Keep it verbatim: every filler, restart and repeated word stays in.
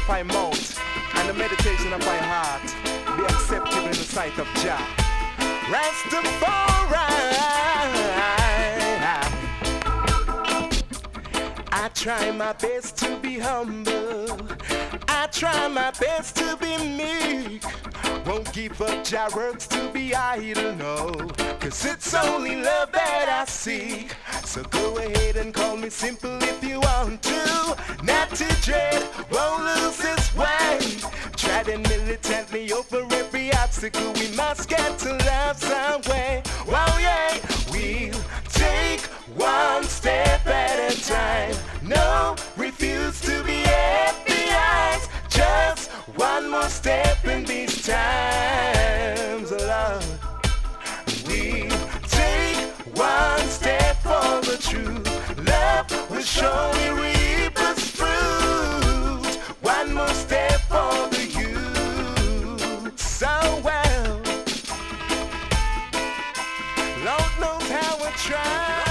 my mouth and the meditation of my heart be acceptable in the sight of Jah. Rastafari. I try my best to be humble. I try my best to be meek. Won't give up Jah works to be idle, no. Cause it's only love that I seek. So go ahead and call me simple if you want to. Natty Dread won't lose his way. Treading militantly over every obstacle. We must get to love some way. Wow, yeah. We'll take one step at a time. No, refuse to be F B Is. Just one more step in these times, Lord. We'll take one step for the truth. Love will surely reap its fruit. One more step for the youth. So well, Lord knows how we try.